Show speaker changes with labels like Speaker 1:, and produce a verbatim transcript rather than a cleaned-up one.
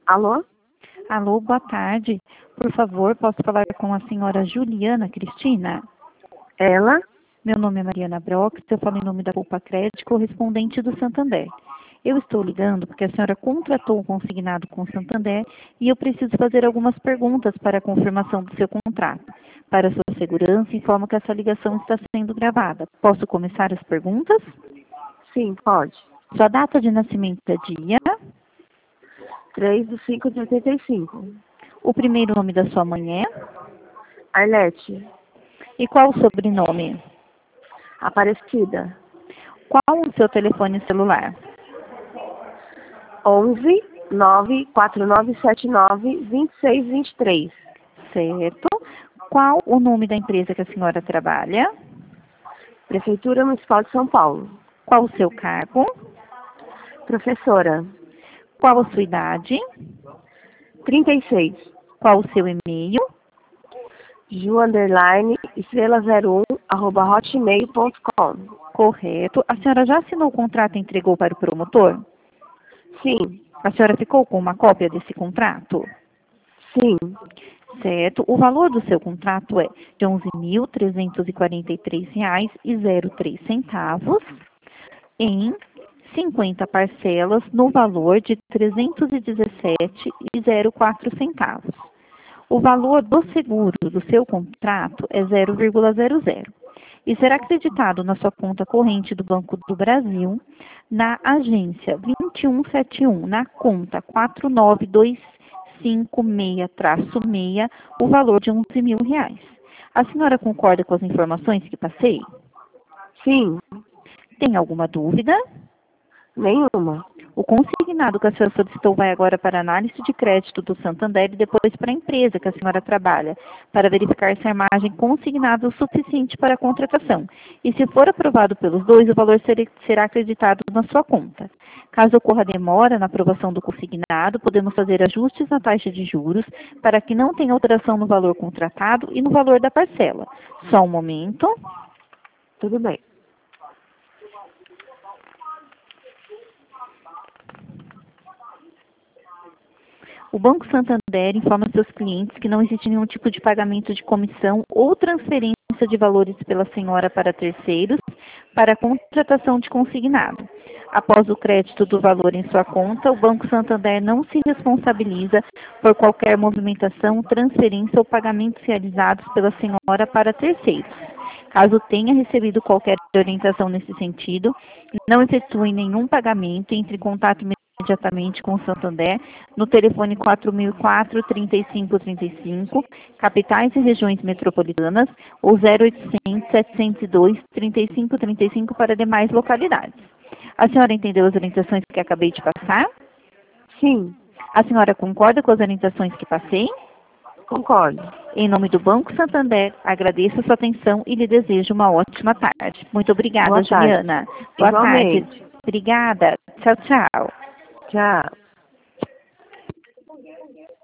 Speaker 1: Alô?
Speaker 2: Alô, boa tarde. Por favor, posso falar com a senhora Juliana Cristina?
Speaker 1: Ela?
Speaker 2: Meu nome é Mariana Brox, eu falo em nome da Poupa Crédito, correspondente do Santander. Eu estou ligando porque a senhora contratou um consignado com o Santander e eu preciso fazer algumas perguntas para a confirmação do seu contrato. Para sua segurança, informo que essa ligação está sendo gravada. Posso começar as perguntas?
Speaker 1: Sim, pode.
Speaker 2: Sua data de nascimento é dia?
Speaker 1: três de cinco de oitenta e cinco.
Speaker 2: O primeiro nome da sua mãe é?
Speaker 1: Arlete.
Speaker 2: E qual o sobrenome?
Speaker 1: Aparecida.
Speaker 2: Qual o seu telefone celular?
Speaker 1: onze, nove quatro nove sete nove, dois seis dois três.
Speaker 2: Certo. Qual o nome da empresa que a senhora trabalha?
Speaker 1: Prefeitura Municipal de São Paulo.
Speaker 2: Qual o seu cargo?
Speaker 1: Professora.
Speaker 2: Qual a sua idade?
Speaker 1: trinta e seis.
Speaker 2: Qual o seu e-mail?
Speaker 1: Ju underline estrela zero um arroba hotmail ponto com.
Speaker 2: Correto. A senhora já assinou o contrato e entregou para o promotor?
Speaker 1: Sim.
Speaker 2: A senhora ficou com uma cópia desse contrato?
Speaker 1: Sim.
Speaker 2: Certo. O valor do seu contrato é de onze mil trezentos e quarenta e três reais e zero três centavos em cinquenta parcelas no valor de trezentos e dezessete reais e zero quatro centavos. O valor do seguro do seu contrato é zero vírgula zero zero e será acreditado na sua conta corrente do Banco do Brasil, na agência vinte e um setenta e um, na conta quatro nove dois cinco seis seis, o valor de onze mil reais. A senhora concorda com as informações que passei?
Speaker 1: Sim.
Speaker 2: Tem alguma dúvida?
Speaker 1: Nenhuma.
Speaker 2: O consignado que a senhora solicitou vai agora para a análise de crédito do Santander e depois para a empresa que a senhora trabalha, para verificar se a margem consignada é o suficiente para a contratação. E se for aprovado pelos dois, o valor será acreditado na sua conta. Caso ocorra demora na aprovação do consignado, podemos fazer ajustes na taxa de juros para que não tenha alteração no valor contratado e no valor da parcela. Só um momento.
Speaker 1: Tudo bem.
Speaker 2: O Banco Santander informa seus clientes que não existe nenhum tipo de pagamento de comissão ou transferência de valores pela senhora para terceiros para a contratação de consignado. Após o crédito do valor em sua conta, o Banco Santander não se responsabiliza por qualquer movimentação, transferência ou pagamentos realizados pela senhora para terceiros. Caso tenha recebido qualquer orientação nesse sentido, não efetue nenhum pagamento e entre em contato imediatamente com o Santander no telefone quatro mil e quatro, trinta e cinco trinta e cinco, capitais e regiões metropolitanas, ou zero oitocentos, setecentos e dois, trinta e cinco trinta e cinco para demais localidades. A senhora entendeu as orientações que acabei de passar?
Speaker 1: Sim.
Speaker 2: A senhora concorda com as orientações que passei?
Speaker 1: Concordo.
Speaker 2: Em nome do Banco Santander, agradeço a sua atenção e lhe desejo uma ótima tarde. Muito obrigada,
Speaker 1: Boa tarde.
Speaker 2: Juliana. Boa
Speaker 1: Igualmente.
Speaker 2: tarde. Obrigada. Tchau, tchau.
Speaker 1: Tchau.